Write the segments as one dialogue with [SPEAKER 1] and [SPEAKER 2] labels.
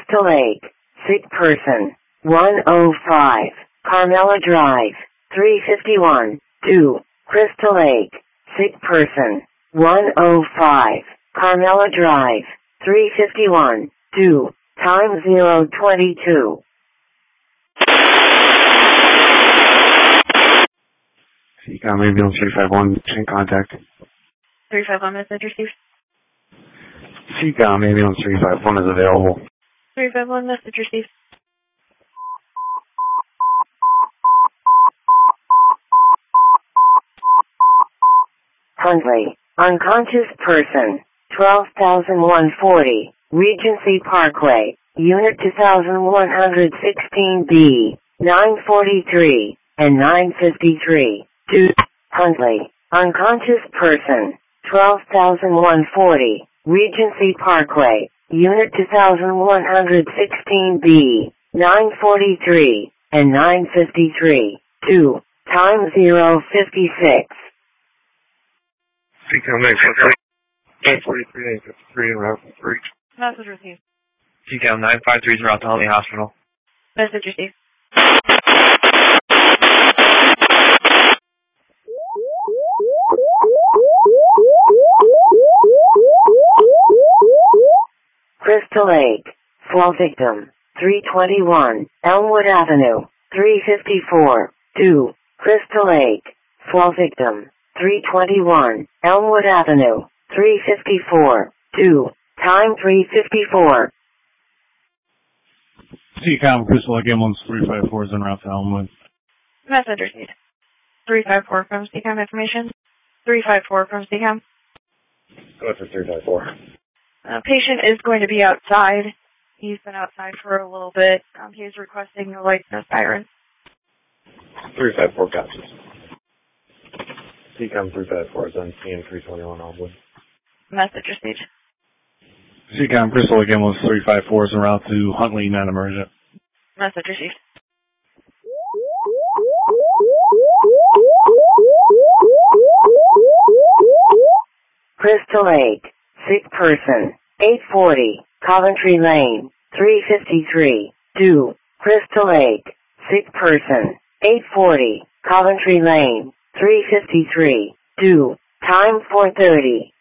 [SPEAKER 1] Crystal Lake, sick person, 105, Carmela Drive, 351, 2, Crystal Lake, sick person, 105, Carmela Drive, 351, 2, time 022.
[SPEAKER 2] CCOM ambulance 351, in contact.
[SPEAKER 3] 351, message received.
[SPEAKER 2] CCOM ambulance 351 is available.
[SPEAKER 3] 351, message received.
[SPEAKER 1] Huntley, unconscious person, 12,140, Regency Parkway, Unit 2116B, 943, and 953. 2. Huntley, unconscious person, 12,140, Regency Parkway, Unit 2116B, 943, and 953. 2. Time 056.
[SPEAKER 2] CCOM 943, 953, and route 3.
[SPEAKER 3] Message received.
[SPEAKER 2] CCOM 953 is route to Huntley Hospital.
[SPEAKER 3] Message received.
[SPEAKER 1] Crystal Lake, fall victim, 321, Elmwood Avenue, 354, 2, Crystal Lake, fall victim, 321, Elmwood Avenue, 354, 2, time 354.
[SPEAKER 4] CCOM, Crystal Lake ambulance 354 is en route to Elmwood.
[SPEAKER 3] Message received. 354 from CCOM information. 354 from CCOM.
[SPEAKER 2] Go for 354.
[SPEAKER 3] Patient is going to be outside. He's been outside for a little bit. He is requesting no lights, no sirens.
[SPEAKER 2] 354 captures. CCOM 354 is on CM 321 Elmwood.
[SPEAKER 3] Message received.
[SPEAKER 4] CCOM, Crystal Lake ambulance 354 is en route to Huntley, non-emergent.
[SPEAKER 3] Message received.
[SPEAKER 1] Crystal Lake, sick person, 840, Coventry Lane, 353, 2, Crystal Lake, sick person, 840, Coventry Lane, 353, 2, time 4:30.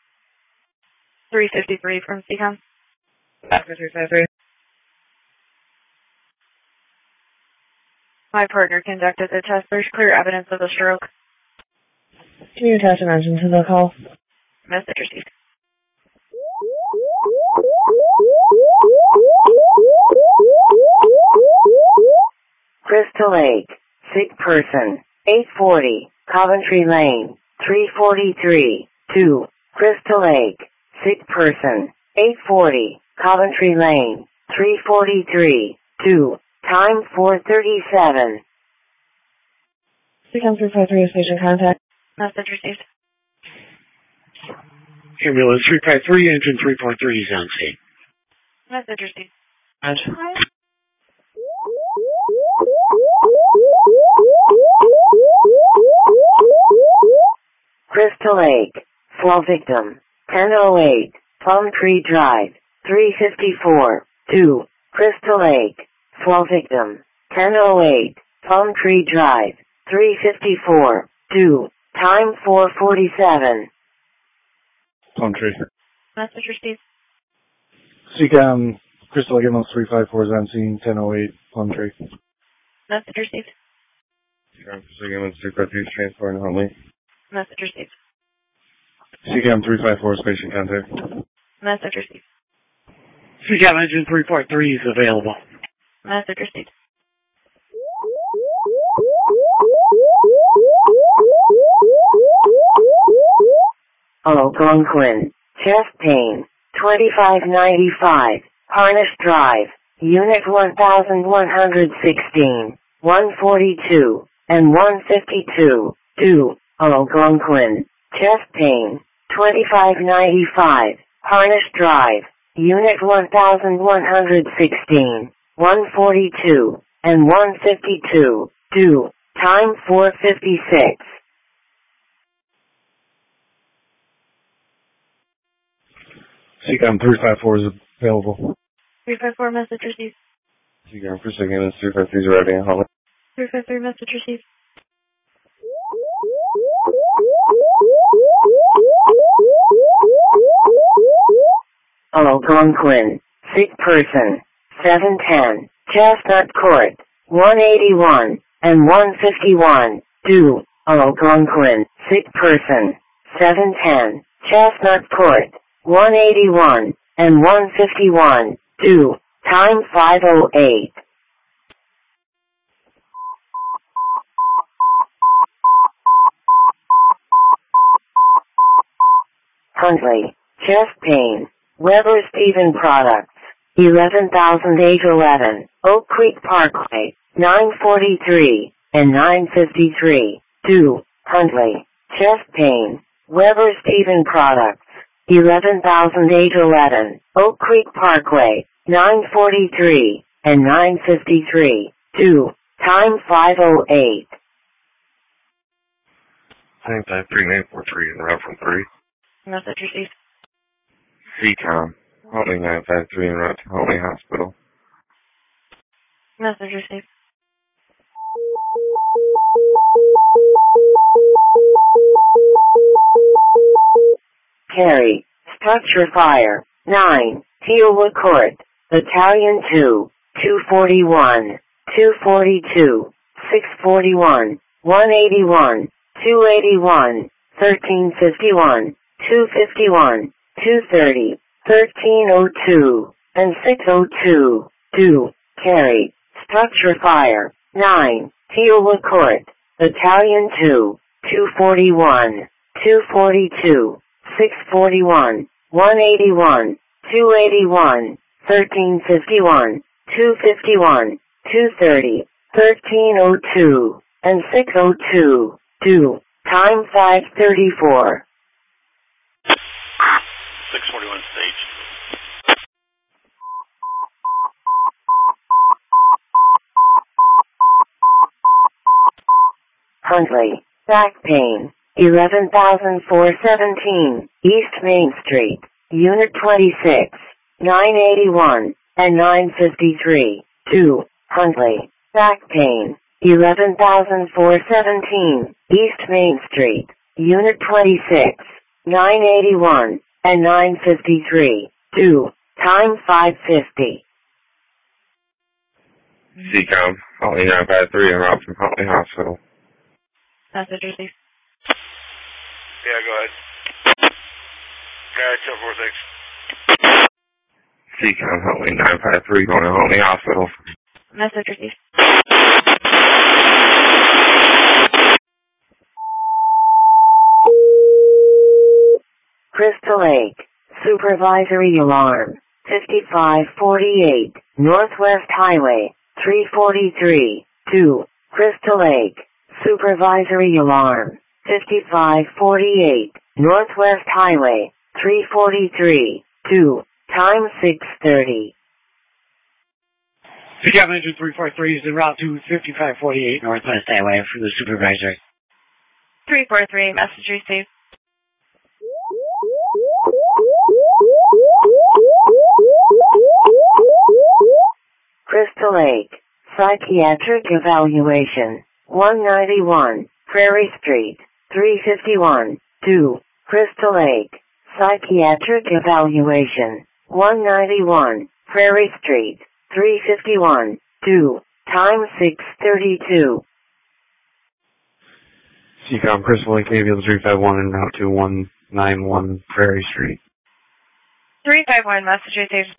[SPEAKER 3] 353 from CCOM. After 353. My partner conducted the test. There's clear evidence of a stroke.
[SPEAKER 5] Can you attach an engine to the call?
[SPEAKER 3] Message received.
[SPEAKER 1] Crystal Lake, sick person, 840, Coventry Lane, 343, 2, Crystal Lake, sick person, 840, Coventry Lane, 343, 2, time 4:37.
[SPEAKER 5] CCOM 353 is patient contact.
[SPEAKER 3] Message received.
[SPEAKER 2] Ambulance 353, engine 3.3 is on scene.
[SPEAKER 3] Message received.
[SPEAKER 1] Crystal Lake, fall victim, 1008, Plum Tree Drive, 354, 2, Crystal Lake, fall victim, 1008, Plum Tree Drive, 354, 2, time 4:47.
[SPEAKER 4] Plum Tree.
[SPEAKER 3] Message received.
[SPEAKER 4] CCOM, Crystal Lake ambulance 354 is on scene, 1008, Plum Tree.
[SPEAKER 3] Message received.
[SPEAKER 2] CCOM, Crystal ambulance 353 is transporting Huntley.
[SPEAKER 3] Message received.
[SPEAKER 4] CCOM 354 is patient contact.
[SPEAKER 3] Message received.
[SPEAKER 2] CCOM engine 3.3 is available.
[SPEAKER 3] Message received.
[SPEAKER 1] Algonquin, chest pain, 2595, Harnish Drive, Unit 1116, 142, and 152, 2, Algonquin, chest pain, 2595, Harnish Drive, Unit 1116, 142, and 152, 2, time 4:56.
[SPEAKER 4] CCOM 354 is available.
[SPEAKER 3] 354, message received.
[SPEAKER 2] Seacom, Crystal Gaming 353 is arriving at Holly.
[SPEAKER 3] 353, message received.
[SPEAKER 1] Algonquin, sick person, 710, Chestnut Court, 181, and 151, due, Algonquin, sick person, 710, Chestnut Court, 181, and 151, due, time 5:08. Huntley, chest pain, Weber Stephen Products, 11,811, Oak Creek Parkway, 943, and 953, due, Huntley, chest pain, Weber Stephen Products, 11,811, Oak Creek Parkway, 943, and 953, due, time 5:08.
[SPEAKER 2] Time 53943 en route from 3.
[SPEAKER 3] Message received.
[SPEAKER 2] Seacom, Holly 953 en route to Holly Hospital.
[SPEAKER 3] Message received.
[SPEAKER 1] Carry, structure fire, 9, Teowa Court, Battalion 2, 241, 242, 641, 181, 281, 1351, 251, 230, 1302, and 602, due, carry, structure fire, 9, Teowa Court, Battalion 2, 241, 242, 641, 181, 281, 1351, 251, 230, 1302, and 602, due, time 5:34.
[SPEAKER 6] 641 stage.
[SPEAKER 1] Huntley, back pain, 11,417, East Main Street, Unit 26, 981, and 953, due, Huntley, back pain, 11,417, East Main Street, Unit 26, 981, and 953, due, time 5:50.
[SPEAKER 2] Seacom, Holly 953 en route from Holly Hospital.
[SPEAKER 3] Message received.
[SPEAKER 6] Yeah, go ahead. Guy 246.
[SPEAKER 2] Seacom, Holly 953 going to Holly Hospital.
[SPEAKER 3] Message received.
[SPEAKER 1] Crystal Lake, supervisory alarm, 5548, Northwest Highway, 343, 2, Crystal Lake, supervisory alarm, 5548, Northwest Highway, 343, 2, time 6:30.
[SPEAKER 7] Seacom Engine 343 is en route to 5548 Northwest Highway for the supervisor.
[SPEAKER 3] 343, message received.
[SPEAKER 1] Crystal Lake, psychiatric evaluation, 191, Prairie Street, 351, 2, Crystal Lake, psychiatric evaluation, 191, Prairie Street, 351, 2, time 6:32.
[SPEAKER 2] Seacom, Crystal Lake Ambulance 351 en route to 191 Prairie Street.
[SPEAKER 3] 351, message received.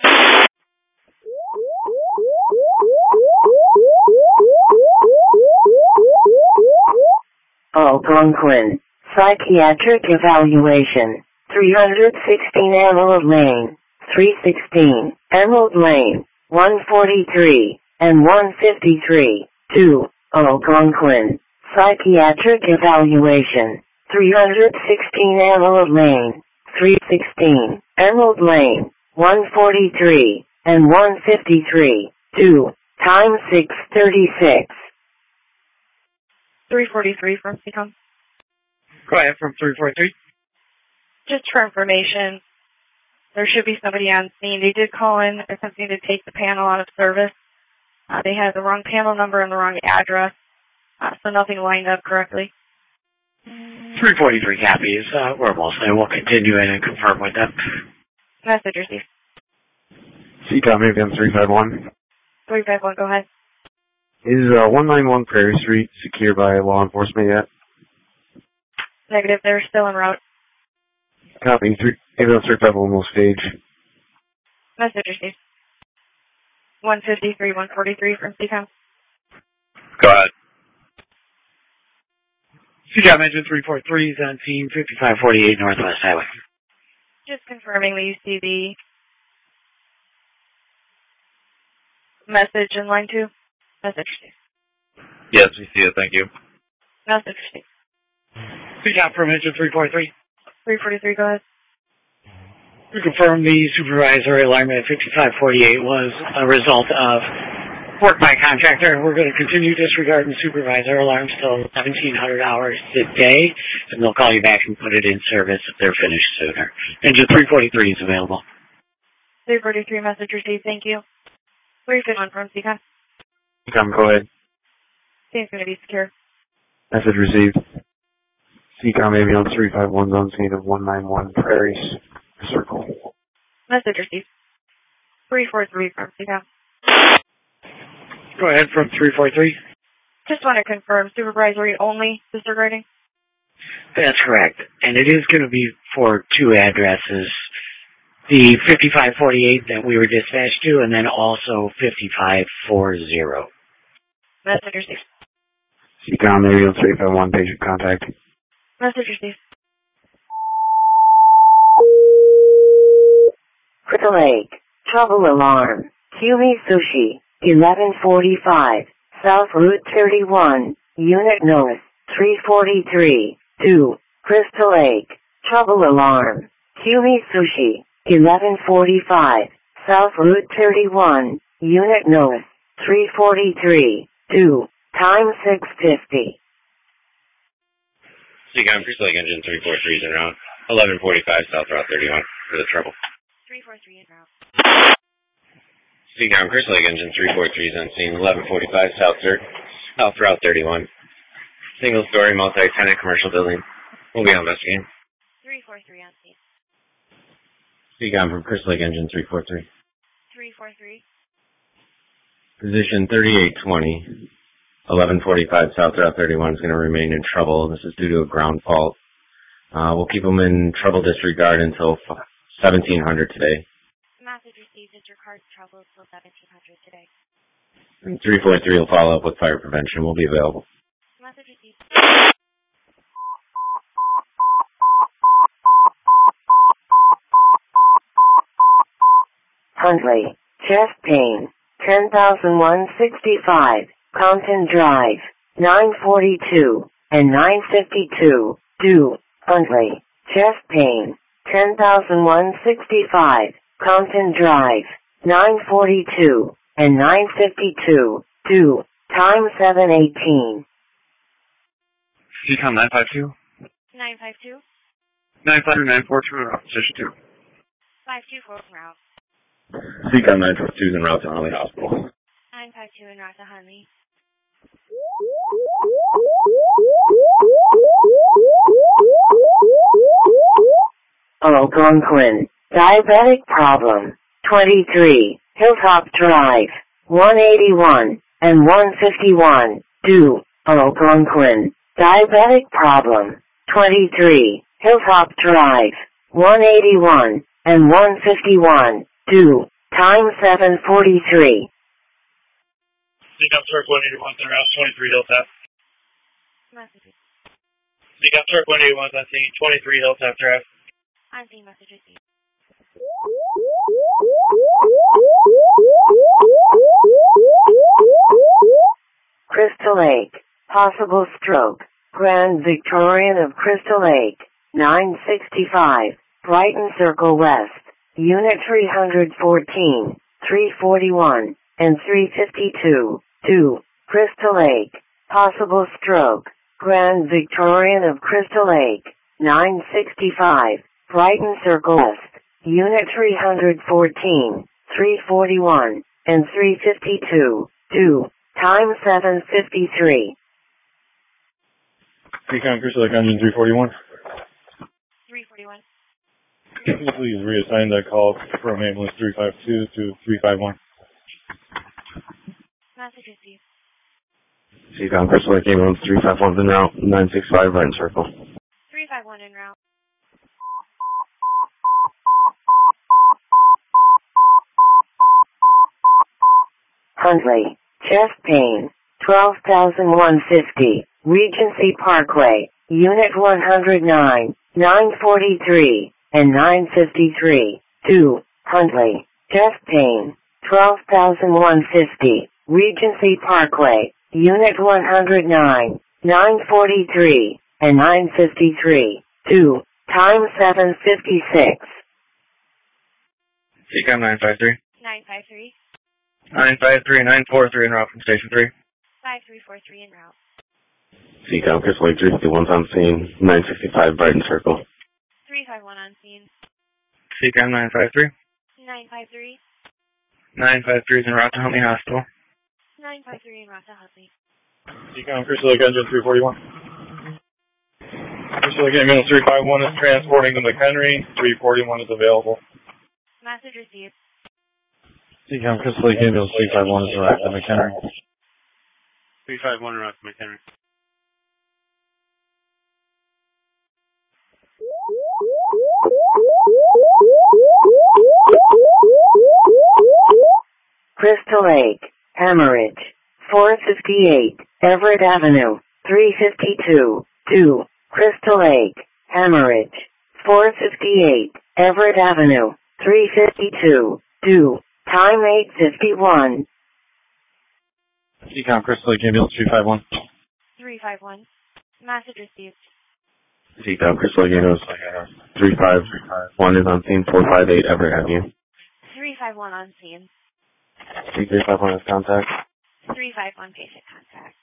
[SPEAKER 1] Algonquin, psychiatric evaluation, 316 Emerald Lane, 316 Emerald Lane, 143, and 153, 2, Algonquin, psychiatric evaluation, 316 Emerald Lane, 316 Emerald Lane, 143, and 153, 2, time 6:36.
[SPEAKER 3] 343 from Seacom.
[SPEAKER 7] Go ahead from 343.
[SPEAKER 3] Just for information, There should be somebody on scene. They did call in attempting to take the panel out of service. They had the wrong panel number and the wrong address, so nothing lined up correctly.
[SPEAKER 7] 343 copies. We're almost there. We'll continue in and confirm with them.
[SPEAKER 3] Message received.
[SPEAKER 2] CCOM AVM 351.
[SPEAKER 3] 351, go ahead.
[SPEAKER 2] Is 191 Prairie Street secure by law enforcement yet?
[SPEAKER 3] Negative, they're still en route.
[SPEAKER 2] Copy. AVM 351 will stage.
[SPEAKER 3] Message received. 153, 143 from CCOM.
[SPEAKER 6] Go ahead.
[SPEAKER 7] CCOM engine 343 is on scene 5548 Northwest Highway.
[SPEAKER 3] Just confirming that you see the message in line 2. Message received.
[SPEAKER 6] Yes, we see it. Thank you.
[SPEAKER 3] Message received.
[SPEAKER 7] CCOM from engine 343.
[SPEAKER 3] 343, go ahead.
[SPEAKER 7] We confirm the supervisory alarm at 5548 was a result of work by contractor. We're going to continue disregarding supervisor alarms till 1700 hours today, and they'll call you back and put it in service if they're finished sooner. Engine 343 is available.
[SPEAKER 3] 343, message received. Thank you. 351 from CCOM.
[SPEAKER 2] CCOM, go ahead.
[SPEAKER 3] Scene's going to be secure.
[SPEAKER 2] Message received. CCOM AVM 351 on scene of 191 Prairie Circle.
[SPEAKER 3] Message received. 343 from CCOM.
[SPEAKER 7] Go ahead from 343.
[SPEAKER 3] Just want to confirm, supervisory only disregarding?
[SPEAKER 7] That's correct. And it is going to be for two addresses. The 5548 that we were dispatched to, and then also 5540.
[SPEAKER 3] Message received.
[SPEAKER 2] CCOM AVM 351 patient contact.
[SPEAKER 3] Message received.
[SPEAKER 1] Crystal Lake, trouble alarm, Kumi Sushi, 1145, South Route 31, Unit North, 343, 2, Crystal Lake, trouble alarm, Kumi Sushi, 1145, South Route 31, Unit North, 343, 2, time 6:50.
[SPEAKER 6] CCOM Crystal Lake engine 343 is en route. 1145 South Route 31 for the trouble.
[SPEAKER 3] 343 en route.
[SPEAKER 6] CCOM Crystal Lake engine 343 is on scene 1145 South Route 31. Single story multi-tenant commercial building. We'll be on investigating.
[SPEAKER 3] 343 on scene.
[SPEAKER 6] CCOM from Crystal Lake engine 343.
[SPEAKER 3] 343.
[SPEAKER 6] Position 3820. 1145 South Route 31 is going to remain in trouble. This is due to a ground fault. We'll keep them in trouble disregard until 1700 today.
[SPEAKER 3] Message received is your car's trouble until 1700 today.
[SPEAKER 6] And 343 will follow up with fire prevention. We'll be available.
[SPEAKER 3] Message received.
[SPEAKER 1] Huntley, chest pain, 10,165, Compton Drive, 942 and 952, due, Huntley, chest pain, 10,165, Compton Drive, 942 and 952, due, time 7:18.
[SPEAKER 2] CCOM 952?
[SPEAKER 3] 952.
[SPEAKER 2] 952, 942 in route, position 2.
[SPEAKER 3] 524 en route.
[SPEAKER 6] CCOM 952 is en route to Huntley Hospital.
[SPEAKER 3] 952 en route to Huntley.
[SPEAKER 1] Algonquin, diabetic problem, 23, Hilltop Drive, 181 and 151, due, Algonquin, diabetic problem, 23, Hilltop Drive, 181 and 151, due, time 7:43.
[SPEAKER 6] CCOM Turk 181 on route 23 Hilltop.
[SPEAKER 3] Message.
[SPEAKER 6] CCOM Turk 181 on scene 23 Hilltop Drive.
[SPEAKER 3] On scene, message received.
[SPEAKER 1] Crystal Lake, possible stroke, Grand Victorian of Crystal Lake, 965, Brighton Circle West, Unit 314, 341, and 352, 2, Crystal Lake, possible stroke, Grand Victorian of Crystal Lake, 965, Brighton Circle West, Unit 314, 341, and 352, 2, time 7:53.
[SPEAKER 4] Seacom Crystal Lake Engine 341.
[SPEAKER 3] 341.
[SPEAKER 4] Can you please reassign that call from ambulance 352 to 351?
[SPEAKER 3] Message received.
[SPEAKER 2] Seacom Crystal Lake Ambulance 351 en route, 965 Brighton Circle.
[SPEAKER 3] 351 en route.
[SPEAKER 1] Huntley, chest pain, 12,150, Regency Parkway, Unit 109, 943, and 953, 2, Huntley, chest pain, 12,150, Regency Parkway, Unit 109, 943, and 953, 2, time 7:56.
[SPEAKER 2] Seacom 953.
[SPEAKER 3] 953.
[SPEAKER 2] 953, 943 en route from Station 3.
[SPEAKER 3] 5343 en route.
[SPEAKER 2] Seacom Crystal Lake 351's on scene, 965 Brighton Circle.
[SPEAKER 3] 351 on scene.
[SPEAKER 2] Seacom 953.
[SPEAKER 3] 953.
[SPEAKER 2] 953 is en route to Huntley Hospital.
[SPEAKER 3] 953 en route to Huntley.
[SPEAKER 4] Seacom Crystal Lake Engine 341. Crystal Lake Ambulance 351 is transporting to McHenry. 341 is available.
[SPEAKER 3] Message received.
[SPEAKER 4] Seacom Crystal Lake Ambulance 351 is arrived at McHenry.
[SPEAKER 2] 351 en route to McHenry.
[SPEAKER 1] Crystal Lake, hemorrhage, 458, Everett Avenue, 352, 2, Crystal Lake, hemorrhage, 458, Everett Avenue, 352, 2, time 8:51.
[SPEAKER 4] Seacom Crystal Lake Ambulance 351.
[SPEAKER 3] 351. Message received.
[SPEAKER 2] Seacom Crystal Lake Ambulance 351 is on scene, 458 Everett Avenue.
[SPEAKER 3] 351 on scene.
[SPEAKER 2] 351 is contact.
[SPEAKER 3] 351 patient contact.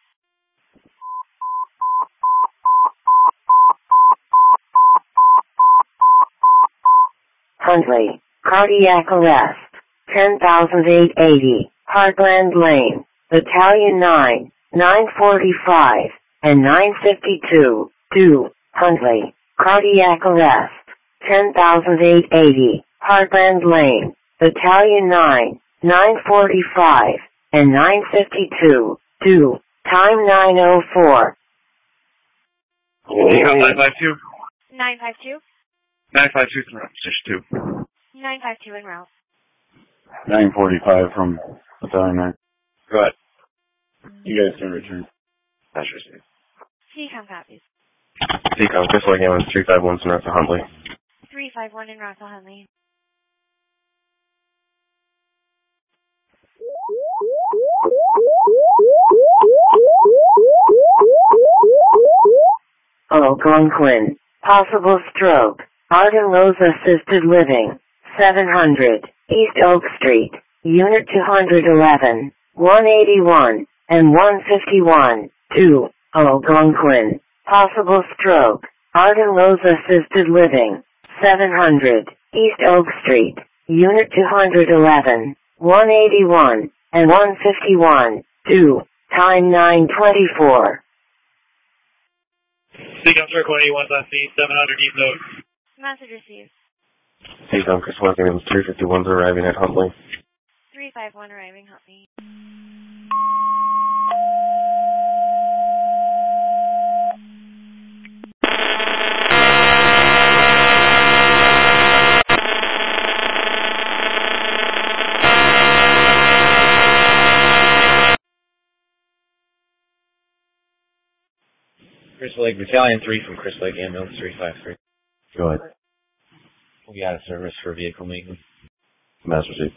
[SPEAKER 1] Huntley, cardiac arrest, 10,880, Heartland Lane, Battalion 9, 945, and 952, 2, Huntley, cardiac arrest, 10,880, Heartland Lane, Battalion 9, 945, and 952, 2, time 9:04.
[SPEAKER 2] Seacom 952.
[SPEAKER 3] 952.
[SPEAKER 2] 952 from Station 2.
[SPEAKER 3] 952 en route.
[SPEAKER 4] 945 from Battalion 9.
[SPEAKER 2] Go ahead.
[SPEAKER 4] You guys can return.
[SPEAKER 2] That's received.
[SPEAKER 3] Seacom copies.
[SPEAKER 2] Seacom Crystal Lake Ambulance 351 en route to Huntley.
[SPEAKER 3] 351 en route to Huntley.
[SPEAKER 1] Algonquin, possible stroke, Arden Rose Assisted Living, 700, East Oak Street, Unit 211, 181, and 151, 2, Algonquin, possible stroke, Arden Rose Assisted Living, 700, East Oak Street, Unit 211, 181, and 151, 2, time 9:24.
[SPEAKER 7] Seacom Circle 81's on scene, 700 East Oak.
[SPEAKER 3] Message received.
[SPEAKER 2] Seacom Crystal Lake Ambulance 351's arriving at Huntley.
[SPEAKER 3] 351 arriving Huntley.
[SPEAKER 6] Crystal Lake Battalion 3 from Crystal Lake Ambulance 353.
[SPEAKER 2] Go ahead.
[SPEAKER 6] We'll be out of service for vehicle maintenance.
[SPEAKER 2] Mass received.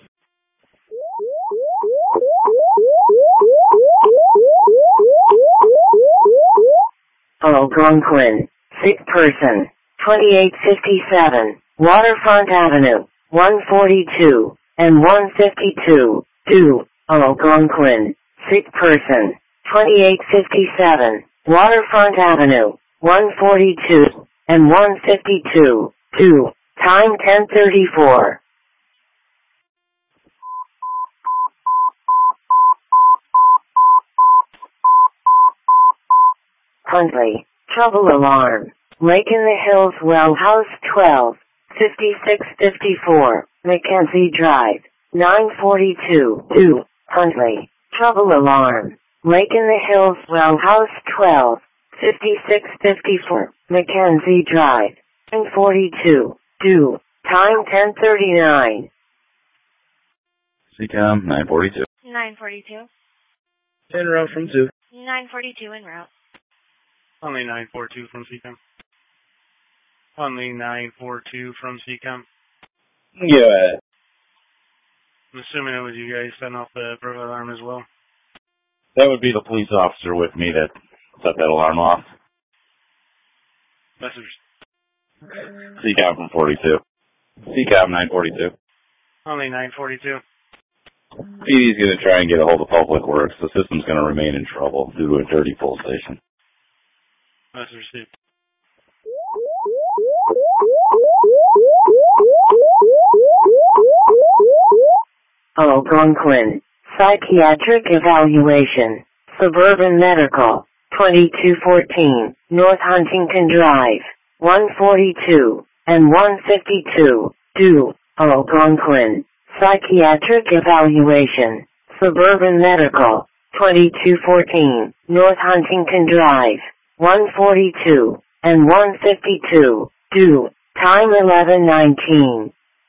[SPEAKER 1] Algonquin, sick person, 2857, Waterfront Avenue, 142, and 152, 2, Algonquin, sick person, 2857, Waterfront Avenue, 142, and 152, 2, Time 10:34. Huntley, trouble alarm. Lake in the Hills Well House 12, 5654, Mackenzie Drive, 942, 2, Huntley, trouble alarm. Lake in the Hills Well House 12, 5654, Mackenzie Drive, 942, 2, time 10:39.
[SPEAKER 8] CCOM 942.
[SPEAKER 3] 942.
[SPEAKER 8] En route from 2.
[SPEAKER 3] 942 en route.
[SPEAKER 9] Only 942 from CCOM. Only 942 from CCOM.
[SPEAKER 8] Yeah.
[SPEAKER 9] I'm assuming it was you guys setting off the burglar alarm as well.
[SPEAKER 8] That would be the police officer with me that set that alarm off.
[SPEAKER 9] Message.
[SPEAKER 8] CCOM from 42. CCOM 942.
[SPEAKER 9] Only 942.
[SPEAKER 8] PD's going to try and get a hold of Public Works. The system's going to remain in trouble due to a dirty pull station.
[SPEAKER 9] Message received.
[SPEAKER 1] Algonquin, psychiatric evaluation, Suburban Medical, 2214, North Huntington Drive, 142, and 152, due, Algonquin, psychiatric evaluation, Suburban Medical, 2214, North Huntington Drive, 142, and 152, due, time 11:19.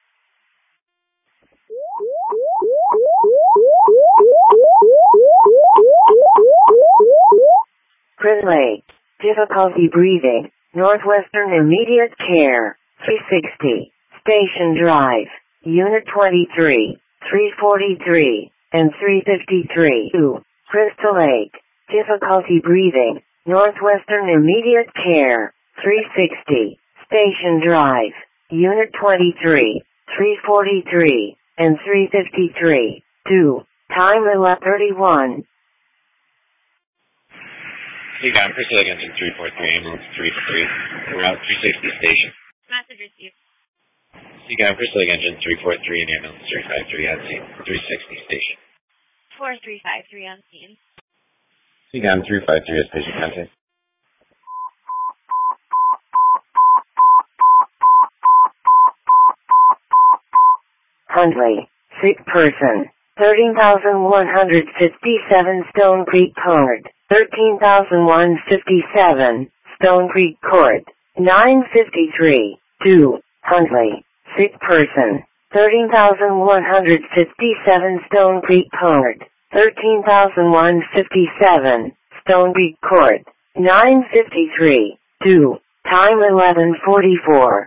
[SPEAKER 1] Crit Lake, difficulty breathing, Northwestern Immediate Care, 360, Station Drive, Unit 23, 343, and 353. 2. Crystal Lake, difficulty breathing, Northwestern Immediate Care, 360, Station Drive, Unit 23, 343, and 353. 2. Time 11:31.
[SPEAKER 6] CCOM, Crystal Lake Engine 343, ambulance 33, route 360 station.
[SPEAKER 3] Message received.
[SPEAKER 6] CCOM, Crystal Lake Engine 343 and ambulance 353 at scene, 360 station.
[SPEAKER 3] 4353 on scene.
[SPEAKER 6] CCOM 353 as patient contact.
[SPEAKER 1] Huntley, sick person, 13,157 Stone Creek Court, 13,157 Stone Creek Court, 953, 2, Huntley, sick person, 13,157 Stone Creek Court, 13,157 Stone Creek Court, 953, 2, time 11:44.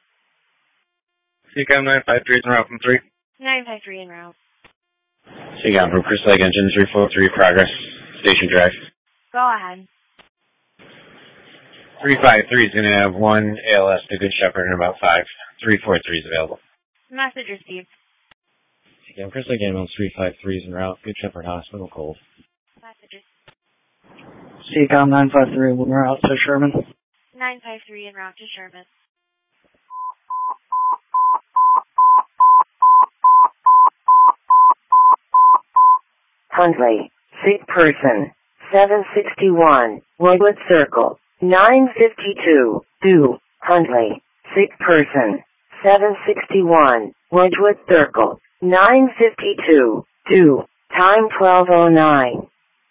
[SPEAKER 2] CCOM 953 is en route from 3.
[SPEAKER 3] 953 en route.
[SPEAKER 6] CCOM from Crystal Lake Engine 343, progress, station drive.
[SPEAKER 3] Go ahead.
[SPEAKER 6] 353 is going to have one ALS to Good Shepherd in about 5. 343 is available.
[SPEAKER 3] Message received.
[SPEAKER 6] CCOM, Crystal Lake Ambulance 353 is en route, Good Shepherd Hospital, cold.
[SPEAKER 3] Messages.
[SPEAKER 7] CCOM 953, en route to Sherman.
[SPEAKER 3] 953 en route to Sherman.
[SPEAKER 1] Huntley, sick person, 761, Woodwood Circle, 952, 2, Huntley, sick person, 761, Woodwood Circle, 952, 2, time 12:09.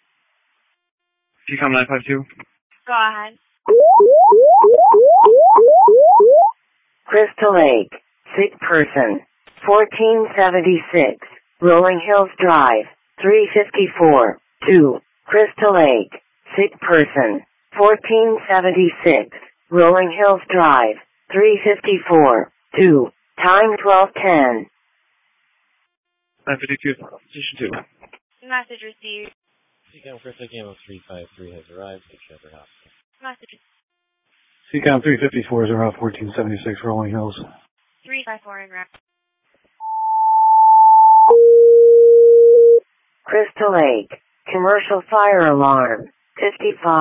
[SPEAKER 2] CCOM 952.
[SPEAKER 3] Go ahead.
[SPEAKER 1] Crystal Lake, sick person, 1476, Rolling Hills Drive, 354, 2, Crystal Lake, sick person, 1476, Rolling Hills Drive, 354, 2, time 12:10.
[SPEAKER 2] 952, station 2.
[SPEAKER 3] Message received.
[SPEAKER 6] CCOM, Crystal Lake Ambulance 353 has arrived, Good Shepherd Hospital.
[SPEAKER 3] Message.
[SPEAKER 4] CCOM 354 is en route 1476 Rolling Hills.
[SPEAKER 3] 354 en route.
[SPEAKER 1] Crystal Lake, commercial fire alarm,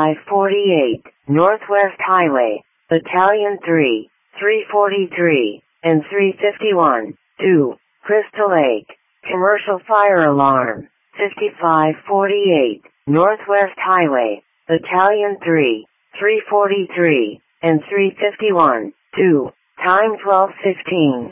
[SPEAKER 1] 5548, Northwest Highway, Battalion 3, 343, and 351. 2. Crystal Lake. Commercial fire alarm. 5548. Northwest Highway. Battalion 3. 343. And 351. 2. Time 12:15.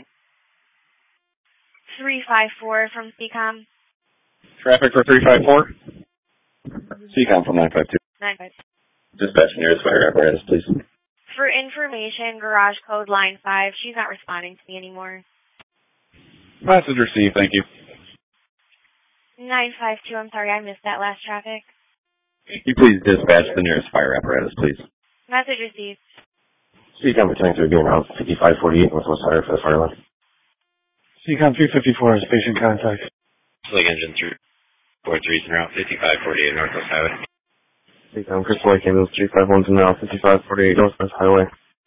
[SPEAKER 3] 354 from CCOM.
[SPEAKER 8] Traffic for 354. CCOM from 952.
[SPEAKER 3] 95.
[SPEAKER 8] Dispatch nearest fire apparatus, please.
[SPEAKER 3] For information, garage code line 5. She's not responding to me anymore.
[SPEAKER 8] Message received, thank you.
[SPEAKER 3] 952, I'm sorry, I missed that last traffic.
[SPEAKER 8] You please dispatch the nearest fire apparatus, please.
[SPEAKER 3] Message received.
[SPEAKER 2] CCOM Battalion 3 being around 5548 Northwest Highway for the fire line.
[SPEAKER 4] CCOM 354 is patient contact.
[SPEAKER 6] Lake Engine 343 is en route 5548 Northwest Highway.
[SPEAKER 2] CCOM Crystal Lake Ambulance 351 is now 5548 Northwest Highway.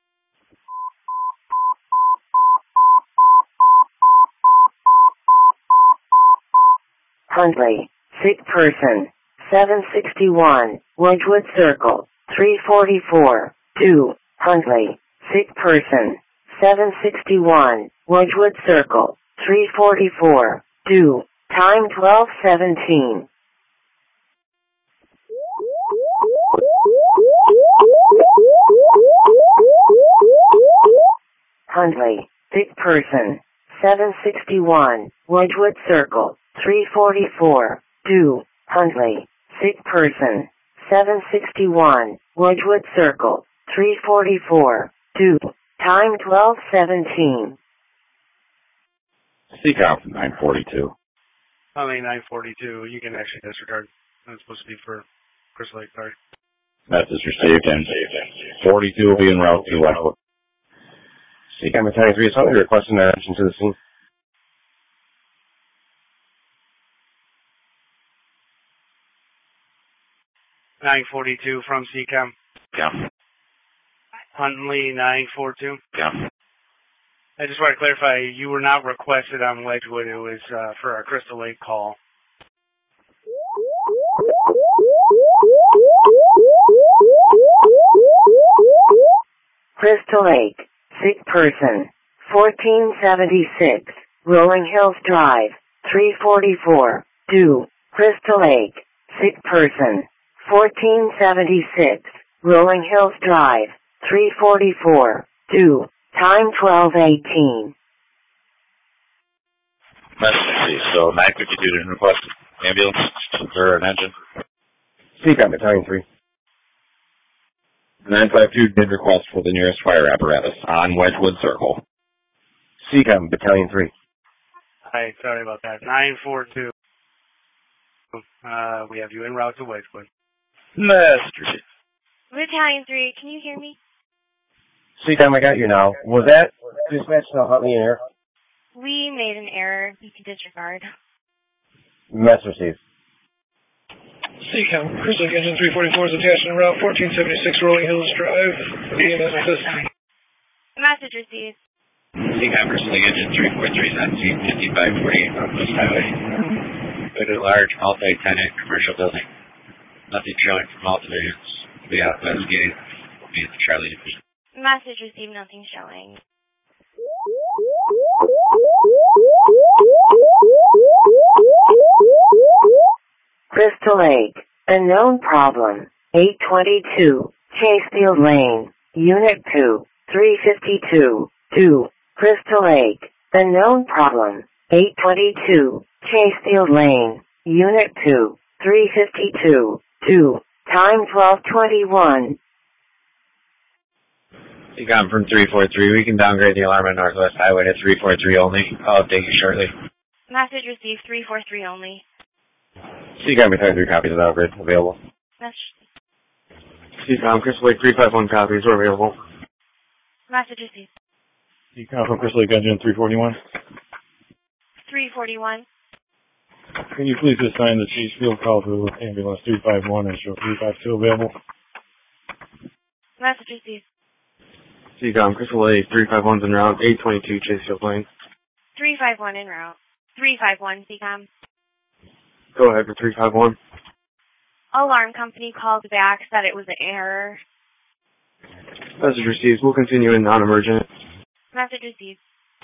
[SPEAKER 1] Huntley. Sick person. 761. Wedgewood Circle. 344. 2. Huntley. Sick person. 761. Wedgewood Circle. 344. 2. Time 12:17. Huntley. Sick person. 761. Wedgewood Circle. 344. 2. Huntley. Sick person. 761. Wedgewood Circle. 344. 2. Time 12:17.
[SPEAKER 8] CCOM 942.
[SPEAKER 9] Only 942. You can actually disregard. That's supposed to be for Crystal Lake, sorry.
[SPEAKER 8] Message received and 42 will be en route to Westwood.
[SPEAKER 2] CCOM Battalion 3 is only requesting attention to the scene.
[SPEAKER 9] 942 from CCOM.
[SPEAKER 8] Yeah.
[SPEAKER 9] Huntley 942.
[SPEAKER 8] Yeah.
[SPEAKER 9] I just want to clarify, you were not requested on Wedgewood. It was for our Crystal Lake call.
[SPEAKER 1] Crystal Lake. Sick person. 1476. Rolling Hills Drive. 344. 2. Crystal Lake. Sick person. 1476. Rolling Hills Drive. 344. 2. Time 12:18.
[SPEAKER 8] Message received. So 952 didn't request ambulance or an engine.
[SPEAKER 2] CCOM Battalion 3.
[SPEAKER 8] 952 did request for the nearest fire apparatus on Wedgewood Circle.
[SPEAKER 2] CCOM Battalion 3.
[SPEAKER 9] Hi, sorry about that. 942. We have you en route to Wedgewood.
[SPEAKER 8] Message received.
[SPEAKER 3] Battalion 3, can you hear me?
[SPEAKER 2] CCOM, I got you now. Was that dispatch to Huntley in air?
[SPEAKER 3] We made an error. You can disregard.
[SPEAKER 2] Message received.
[SPEAKER 10] CCOM, Crystal Lake Engine 344 is attached en route 1476 Rolling Hills Drive. EMS assist.
[SPEAKER 3] Message received.
[SPEAKER 6] CCOM Crystal Lake Engine 343 is on scene 5548 Northwest Highway. Go to a large multi-tenant commercial building. Nothing showing from all divisions. We are investigating. Will be at the Charlie Division.
[SPEAKER 3] Message received, nothing showing.
[SPEAKER 1] Crystal Lake. Unknown problem. 822. Chasefield Lane. Unit 2. 352. 2. Crystal Lake. Unknown problem. 822. Chasefield Lane. Unit 2. 352. 2. Time 12:21.
[SPEAKER 6] CCOM from 343. We can downgrade the alarm on Northwest Highway to 343 only. I'll update you shortly.
[SPEAKER 3] Message received 343 only.
[SPEAKER 2] CCOM Battalion 3 copies of the upgrade available. CCOM Crystal Lake 351 copies are available.
[SPEAKER 3] Message received.
[SPEAKER 4] CCOM from Crystal Lake Engine 341.
[SPEAKER 3] 341.
[SPEAKER 4] Can you please assign the Chasefield call to ambulance 351 and show 352 available?
[SPEAKER 3] Message received.
[SPEAKER 2] CCOM Crystal Lake 351's en route 822 Chasefield Lane.
[SPEAKER 3] 351 en route. 351, CCOM.
[SPEAKER 2] Go ahead for 351.
[SPEAKER 3] Alarm company called back, said it was an error.
[SPEAKER 2] Message received. We'll continue in non-emergent.
[SPEAKER 3] Message received.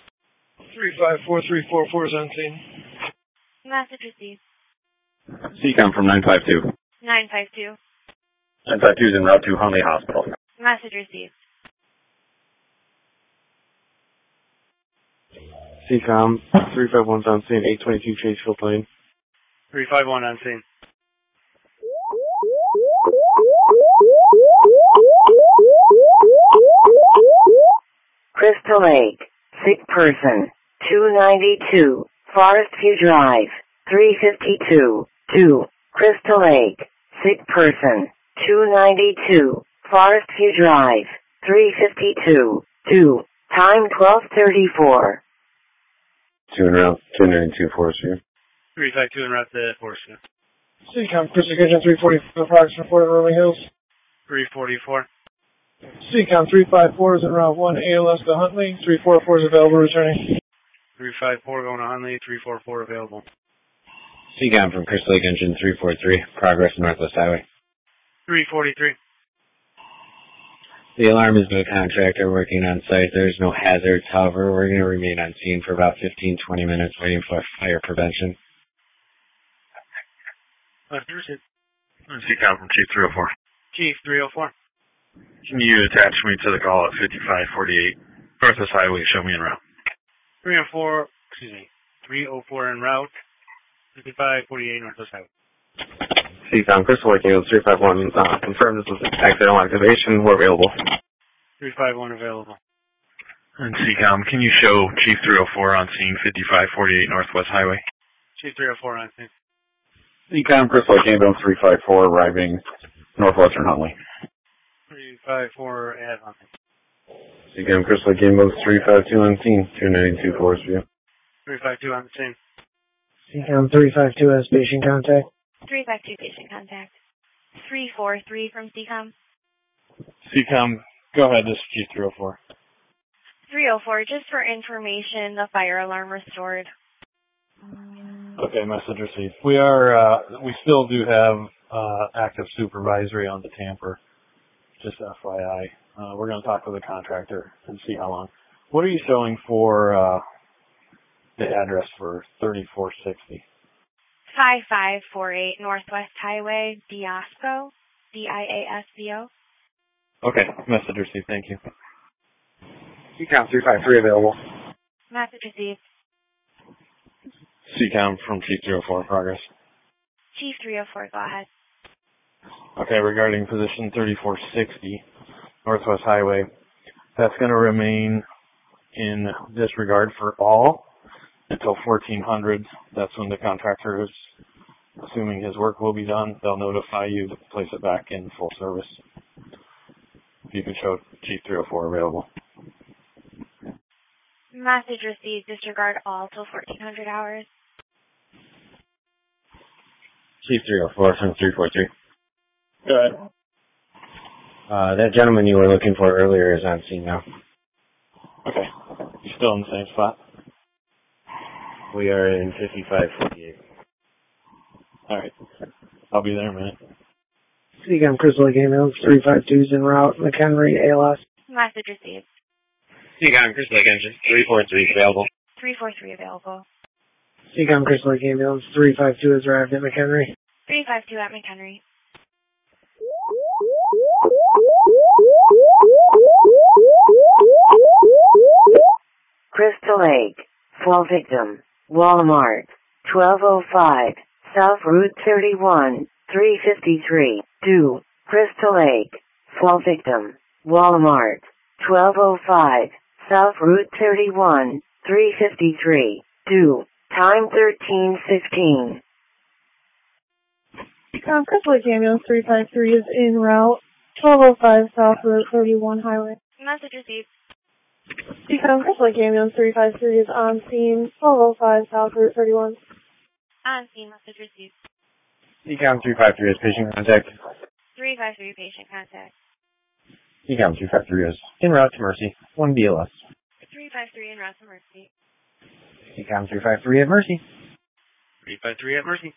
[SPEAKER 10] 354344 is on scene.
[SPEAKER 3] Message received.
[SPEAKER 8] CCOM from 952.
[SPEAKER 3] 952.
[SPEAKER 8] 952 is en route to Hunley Hospital.
[SPEAKER 3] Message received.
[SPEAKER 2] CCOM 351's on scene, 822 Chasefield Lane.
[SPEAKER 9] 351 on scene.
[SPEAKER 1] Crystal Lake, sick person, 292, Forest View Drive, 352, 2, Crystal Lake, sick person, 292, Forest View Drive, 352, 2, time 12:34.
[SPEAKER 6] 2 en route, 292 Forest View.
[SPEAKER 9] 352 en route to Forest View.
[SPEAKER 10] CCOM, Crystal Kitchen 344, approximate report of Rolling Hills.
[SPEAKER 9] 344.
[SPEAKER 10] CCOM 354 is en route 1 ALS to Huntley. 344 is available, returning.
[SPEAKER 9] 354 going to Hunley, 344 available.
[SPEAKER 6] CCOM from Crystal Lake Engine 343, progress Northwest Highway.
[SPEAKER 9] 343.
[SPEAKER 6] The alarm is to the contractor working on site. There's no hazards. However, we're going to remain on scene for about 15-20 minutes waiting for fire prevention.
[SPEAKER 11] CCOM from Chief 304.
[SPEAKER 9] Chief 304.
[SPEAKER 11] Can you attach me to the call at 5548 Northwest Highway? Show me en route.
[SPEAKER 9] 304 en route. 5548 Northwest Highway.
[SPEAKER 2] CCOM Crystal Lake Engine 351, confirm this was accidental activation. We're available.
[SPEAKER 9] 351 available.
[SPEAKER 11] And CCOM, can you show Chief 304 on scene 5548 Northwest Highway?
[SPEAKER 9] Chief 304 on scene.
[SPEAKER 8] CCOM Crystal Lake Ambulance 354 arriving northwestern Huntley.
[SPEAKER 9] 354 at Huntley.
[SPEAKER 2] CCOM Crystal Lake Ambulance 352 on scene, 292 Forest View.
[SPEAKER 9] 352 on the scene.
[SPEAKER 10] CCOM 352 has patient contact.
[SPEAKER 3] 352 patient contact. 343 from CCOM.
[SPEAKER 11] CCOM, go ahead. This is Chief 304.
[SPEAKER 3] 304, just for information, the fire alarm restored.
[SPEAKER 12] Okay, message received. We still do have active supervisory on the tamper. Just FYI. We're going to talk to the contractor and see how long. What are you showing for the address for 3460?
[SPEAKER 3] 5548 Northwest Highway, Diasco, DIASBO.
[SPEAKER 12] Okay, message received. Thank you.
[SPEAKER 2] CCOM 353 available.
[SPEAKER 3] Message received.
[SPEAKER 12] CCOM from Chief 304, progress.
[SPEAKER 3] Chief 304, go ahead.
[SPEAKER 12] Okay, regarding position 3460 Northwest Highway, that's going to remain in disregard for all until 1400. That's when the contractor is assuming his work will be done. They'll notify you to place it back in full service. If you can show Chief 304 available.
[SPEAKER 3] Message received, disregard all till 1400 hours.
[SPEAKER 6] Chief 304 from 343.
[SPEAKER 12] Go ahead.
[SPEAKER 6] That gentleman you were looking for earlier is on scene now.
[SPEAKER 12] Okay. You still in the same spot?
[SPEAKER 6] We are in 5548.
[SPEAKER 12] Alright. I'll be there in a minute.
[SPEAKER 10] CCOM Crystal Lake Ambulance 352 is en route, McHenry, ALS.
[SPEAKER 3] Message received.
[SPEAKER 6] CCOM Crystal Lake Engine 343 available.
[SPEAKER 3] 343 available.
[SPEAKER 10] CCOM Crystal Lake Ambulance 352 has arrived at McHenry.
[SPEAKER 3] 352 at McHenry.
[SPEAKER 1] Crystal Lake, fall victim, Walmart, 1205, South Route 31, 353, 2, Crystal Lake, fall victim, Walmart, 1205, South Route 31, 353, 2, time 13:15.
[SPEAKER 5] Crystal Lake Ambulance 353 is en route, 1205 South Route 31 Highway.
[SPEAKER 3] Message received.
[SPEAKER 5] Crystal Lake Ambulance 353 is on scene, 1205 South Route 31.
[SPEAKER 3] On scene, message received.
[SPEAKER 2] CCOM 353 has patient contact.
[SPEAKER 3] 353 patient contact.
[SPEAKER 2] CCOM 353 is en route to Mercy, 1 BLS.
[SPEAKER 3] 353 en route to Mercy.
[SPEAKER 2] CCOM 353 at Mercy.
[SPEAKER 9] 353 at Mercy.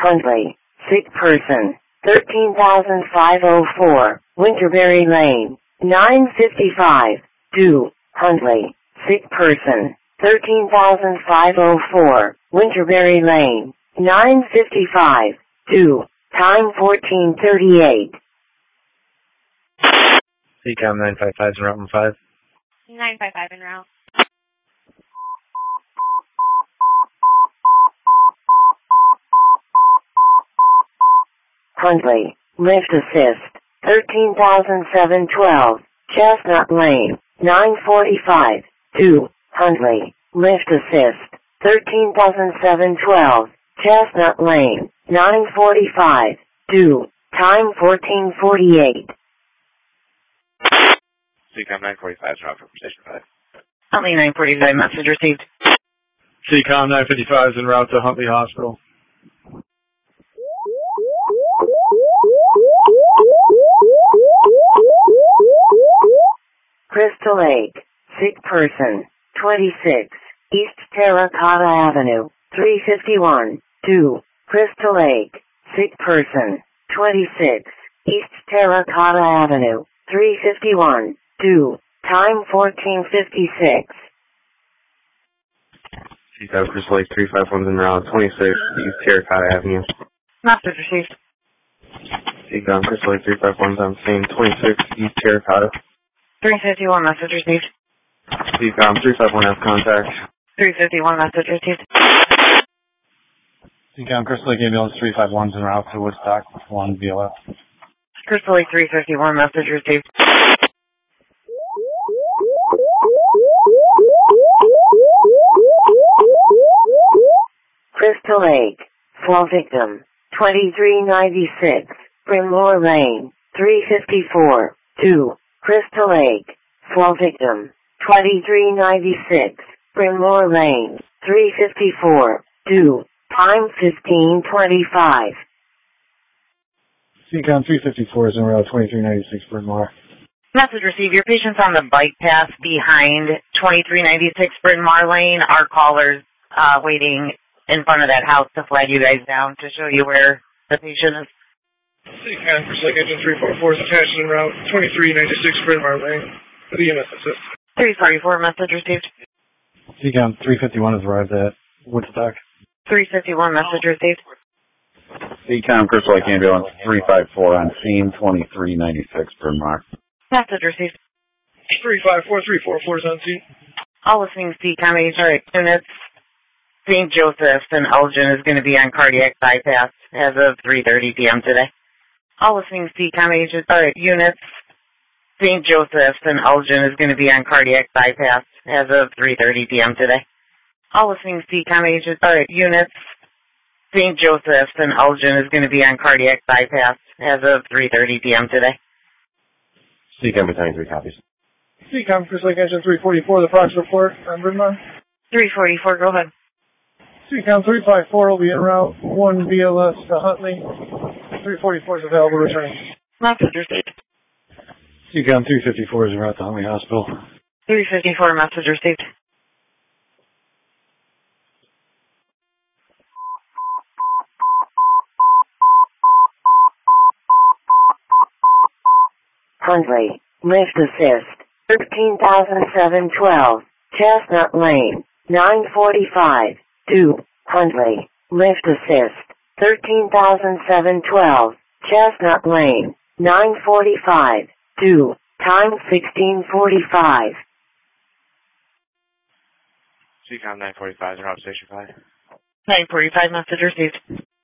[SPEAKER 1] Huntley. Sick person. 13,504. Winterberry Lane. 955. Do. Huntley. Sick person. 13,504. Winterberry Lane. 955. Do. Time 14:38.
[SPEAKER 4] CCOM 955 is route 15.
[SPEAKER 3] 955 en route.
[SPEAKER 1] Huntley. Lift assist. 13,712. Chestnut Lane. 945. Do. Huntley. Lift assist. 13,712. Chestnut Lane. 945. Do. Time 14:48.
[SPEAKER 2] CCOM 945 is route for Station 5.
[SPEAKER 13] Huntley 945, message received.
[SPEAKER 4] CCOM 955 is en route to Huntley Hospital.
[SPEAKER 1] Crystal Lake. Sick person. 26. East Terracotta Avenue. 351. Do. Crystal Lake. Sick person. 26. East Terracotta Avenue. 351. Do. Time 14:56.
[SPEAKER 2] CCOM Crystal Lake 351 en route. 26 East Terracotta Avenue.
[SPEAKER 13] Message received.
[SPEAKER 2] CCOM Crystal Lake 351 on scene. 26 East Terracotta.
[SPEAKER 13] 351, message received.
[SPEAKER 2] CCOM 351 have contact.
[SPEAKER 13] 351, message received.
[SPEAKER 4] CCOM Crystal Lake Ambulance 351 is en route to Woodstock with 1 BLS.
[SPEAKER 13] Crystal Lake 351, message received.
[SPEAKER 1] Crystal Lake. Fall victim. 2396. Brimore Lane. 354. 2. Crystal Lake. Fall victim. 2396. Brimore Lane. 354. 2. Time 15:25.
[SPEAKER 4] CCOM 354 is en route 2396 Bryn-Mawr.
[SPEAKER 13] Message received. Your patient's on the bike path behind 2396 Bryn-Mawr Lane. Our caller's waiting in front of that house to flag you guys down to show you where the patient is.
[SPEAKER 10] CCOM Crystal Lake Engine 344 is attached en route 2396 Bryn-Mawr Lane with EMS assist.
[SPEAKER 13] 344, message received.
[SPEAKER 4] CCOM 351 has arrived at Woodstock.
[SPEAKER 13] 351, message received.
[SPEAKER 8] CCOM Crystal Lake Ambulance 354 on scene 2396 Bryn-Mawr.
[SPEAKER 13] Message received.
[SPEAKER 10] 354-344 is on scene.
[SPEAKER 13] All listening CCOM HR units. St. Joseph's and Elgin is going to be on cardiac bypass as of 3:30 p.m. today. All listening CCOM units. St. Joseph's and Elgin is going to be on cardiac bypass as of 3:30 p.m. today. All listening CCOM units. St. Joseph's and Elgin is going to be on cardiac bypass as of 3:30 p.m. today.
[SPEAKER 2] CCOM Battalion 3 copies.
[SPEAKER 10] CCOM Crystal Lake Engine 344, the Fox report on Bryn-Mawr.
[SPEAKER 13] 344, go ahead.
[SPEAKER 10] CCOM 354 will be en route 1 BLS to Huntley. 344 is available return.
[SPEAKER 13] Message received.
[SPEAKER 4] CCOM 354 is en route to Huntley Hospital.
[SPEAKER 13] 354, message received.
[SPEAKER 1] Huntley. Lift assist. 13,712. Chestnut Lane. 945. Do. Huntley. Lift assist. 13,712. Chestnut Lane. 945. Do. Time 16:45.
[SPEAKER 2] CCOM 945 is route Station 5.
[SPEAKER 13] 945, message received.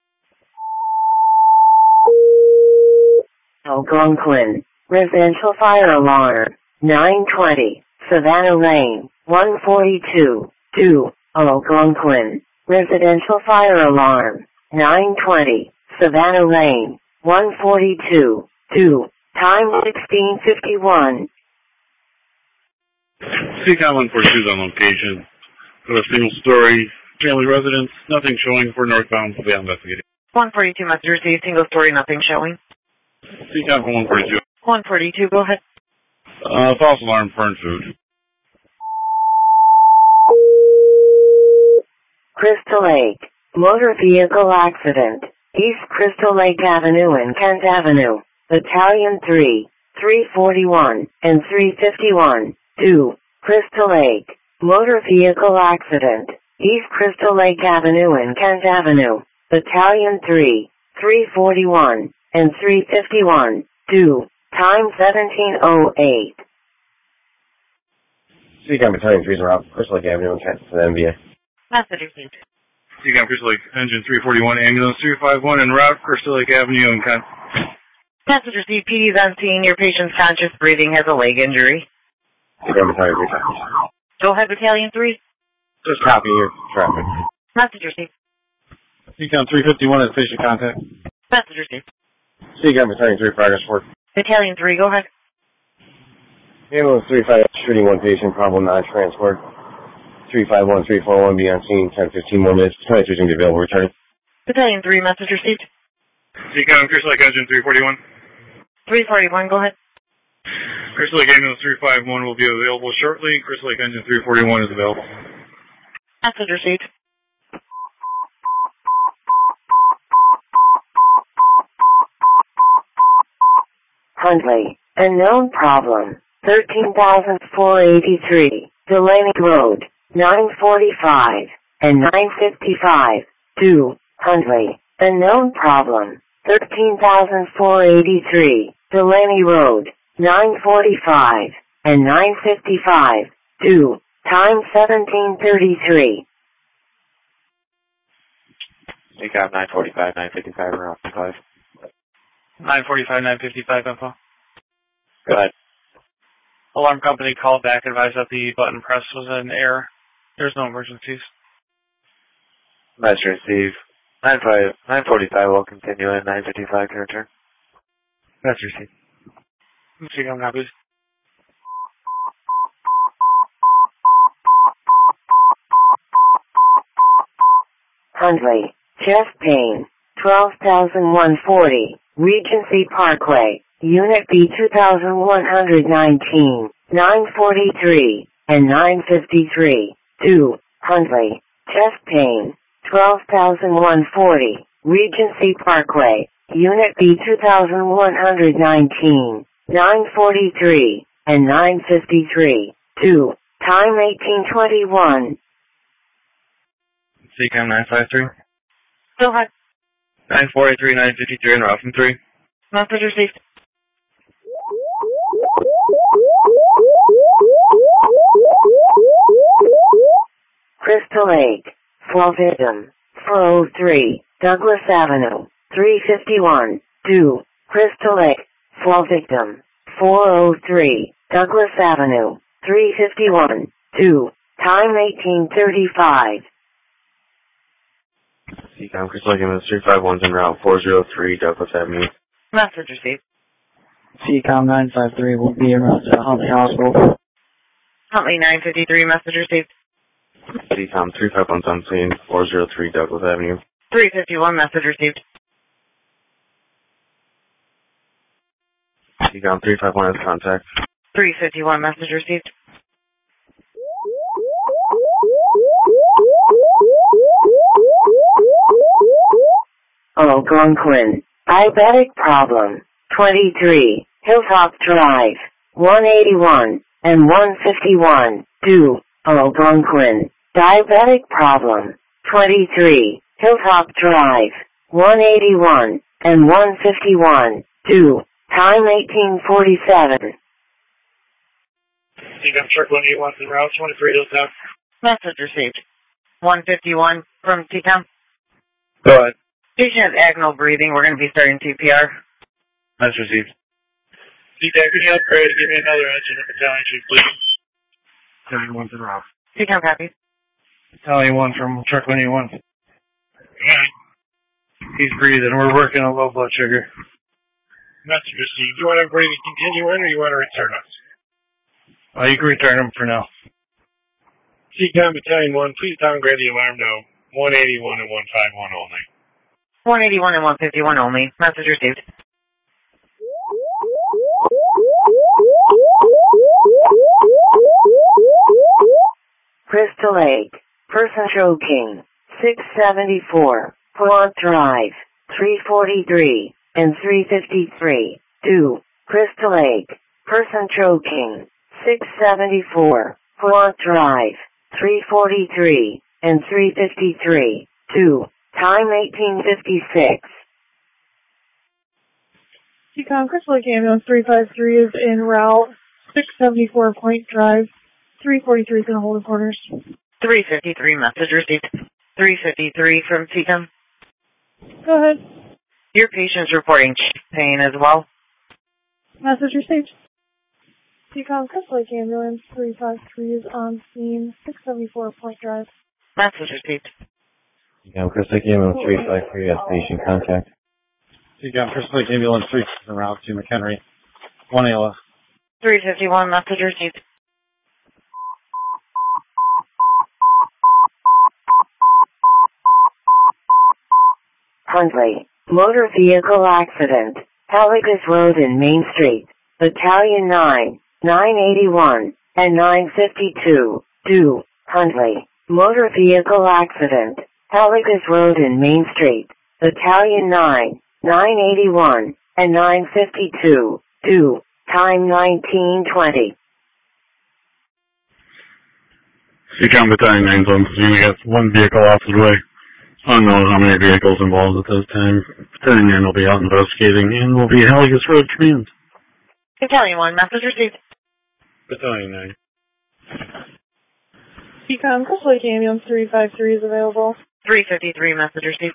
[SPEAKER 1] Algonquin. Residential fire alarm. 920. Savannah Lane. 142. 2. Algonquin. Residential fire alarm. 920. Savannah Lane. 142. 2. Time 16:51.
[SPEAKER 14] CCOM 142 is on location. For a single story family residence. Nothing showing for northbound. We'll be investigating.
[SPEAKER 13] 142, message received. Single story, nothing showing.
[SPEAKER 14] CCOM 142.
[SPEAKER 13] 142, go ahead.
[SPEAKER 14] False alarm, burn food.
[SPEAKER 1] Crystal Lake. Motor vehicle accident. East Crystal Lake Avenue and Kent Avenue, Battalion 3, 341 and 351, 2, Crystal Lake, motor vehicle accident, East Crystal Lake Avenue and Kent Avenue, Battalion 3, 341 and 351, 2, time 17:08.
[SPEAKER 6] CCOM Battalion 3 is around Crystal Lake Avenue and Kent to the MVA.
[SPEAKER 3] Message received.
[SPEAKER 11] CCOM Crystal Lake Engine 341, ambulance 351 en route, Crystal Lake Avenue and Kent.
[SPEAKER 13] Message received. PD is on scene. Your patient's conscious breathing, has a leg injury.
[SPEAKER 6] CCOM Battalion 3.
[SPEAKER 13] Go ahead, Battalion 3.
[SPEAKER 6] Just copy your traffic.
[SPEAKER 13] Message received.
[SPEAKER 4] CCOM 351 is patient contact.
[SPEAKER 13] Message received.
[SPEAKER 6] CCOM Battalion 3, progress work.
[SPEAKER 13] Battalion 3, go ahead.
[SPEAKER 6] Ambulance 35 shooting one patient, problem non-transport. 351, 341, be on scene, 10-15 more minutes. 23 is going to be available, returning.
[SPEAKER 13] Battalion 3, message received.
[SPEAKER 11] CCOM Crystal Lake Engine 341.
[SPEAKER 13] 341, go ahead.
[SPEAKER 11] Crystal Lake Ambulance 351 will be available shortly. Crystal Lake Engine 341 is available.
[SPEAKER 13] Message received.
[SPEAKER 1] Huntley, unknown problem, 13,483, Delaney Road, 945 and 955, 2, Huntley, unknown problem, 13,483, Delaney Road, 945 and 955, 2, time 17:33.
[SPEAKER 2] CCOM 945, 955, we're off to 5.
[SPEAKER 9] 945, 955 info.
[SPEAKER 2] Go ahead.
[SPEAKER 9] Alarm company called back, advised that the button press was an error. There's no emergencies.
[SPEAKER 2] Message received. 945 will continue and 955 can return.
[SPEAKER 9] Message received. CCOM copies.
[SPEAKER 1] Huntley, chest pain, 12,140, Regency Parkway, Unit B 2119, 943 and 953, 2, Huntley, chest pain, 12,140, Regency Parkway, Unit B 2119, 943 and 953, 2, time 18:21.
[SPEAKER 11] CCOM 953.
[SPEAKER 13] Go ahead.
[SPEAKER 11] 943, 953 en route from 3.
[SPEAKER 13] Message received.
[SPEAKER 1] Crystal Lake, fall victim, 403, Douglas Avenue, 351, 2, Crystal Lake, fall victim, 403, Douglas Avenue, 351, 2, time 18:35.
[SPEAKER 2] CCOM Crystal Lake Ambulance 351 en route, 403 Douglas Avenue.
[SPEAKER 13] Message received.
[SPEAKER 15] CCOM 953 will be en route to Huntley Hospital.
[SPEAKER 13] Huntley 953, message received.
[SPEAKER 2] CCOM 351 on scene, 403 Douglas Avenue.
[SPEAKER 13] 351, message received.
[SPEAKER 2] CCOM 351 has contact.
[SPEAKER 13] 351, message received.
[SPEAKER 1] Algonquin, diabetic problem, 23, Hilltop Drive, 181 and 151, 2, Algonquin, diabetic problem, 23, Hilltop Drive, 181 and 151, 2, time 18:47.
[SPEAKER 9] CCOM Shark 181 en route, 23 Hilltop.
[SPEAKER 13] Message received. 151 from CCOM.
[SPEAKER 11] Go ahead.
[SPEAKER 13] Patient has agonal breathing. We're going to be starting CPR.
[SPEAKER 11] Message received.
[SPEAKER 9] CCOM, could you upgrade? Give me another engine at Battalion 2, please.
[SPEAKER 4] Battalion 1's en route.
[SPEAKER 13] CCOM copy.
[SPEAKER 4] Battalion 1 from Truck 181.
[SPEAKER 9] Yeah.
[SPEAKER 4] He's breathing. We're working on low blood sugar.
[SPEAKER 9] Message received. Do you want everybody to continue in, or you want to return us?
[SPEAKER 4] You can return him for now.
[SPEAKER 9] CCOM Battalion 1, please downgrade the alarm to 181 and 151 only.
[SPEAKER 13] 181 and 151 only. Message received.
[SPEAKER 1] Crystal Lake, person choking, 674, Plant Drive, 343, and 353. 2. Crystal Lake. Person choking. 674. Fort Drive. 343, and 353. 2. Time 1856.
[SPEAKER 5] Seacom Crystal Lake Ambulance 353 is en route. 674 Point Drive. 343 is going to hold the quarters.
[SPEAKER 13] 353, message received. 353 from Seacom.
[SPEAKER 5] Go ahead.
[SPEAKER 13] Your patient's reporting chest pain as well.
[SPEAKER 5] Message received. Seacom Crystal Lake Ambulance 353 is on scene. 674 Point Drive.
[SPEAKER 13] Message received.
[SPEAKER 6] Seacom Crystal Lake Ambulance 353 has patient contact.
[SPEAKER 4] Seacom Crystal Lake Ambulance 3 en route to McHenry. 1 ALF.
[SPEAKER 13] 351, message received.
[SPEAKER 1] Huntley. Motor vehicle accident. Heligas Road in Main Street. Battalion 9, 981, and 952. 2. Huntley. Motor vehicle accident. Heligas Road in Main Street. Battalion 9, 981, and 952. 2. Time 1920.
[SPEAKER 14] Seacom Battalion 9's on scene. We got one vehicle off the way. Unknown how many vehicles involved at this time. Battalion 9 will be out investigating and will be Heligas Road Command.
[SPEAKER 13] Battalion 1, message received.
[SPEAKER 14] Battalion 9.
[SPEAKER 5] Seacom Crystal Lake Ambulance 353 is available.
[SPEAKER 13] 353, message received.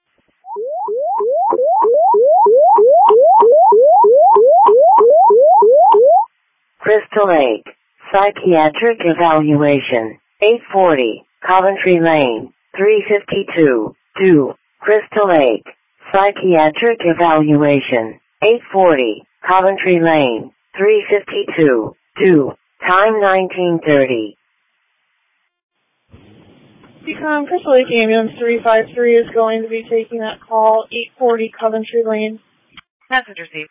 [SPEAKER 1] Crystal Lake. Psychiatric evaluation. 840. Coventry Lane. 352. 2. Crystal Lake. Psychiatric evaluation. 840. Coventry Lane. 352. 2. Time 1930.
[SPEAKER 5] Seacom Crystal Lake Ambulance 353 is going to be taking that call. 840 Coventry Lane.
[SPEAKER 13] Message received.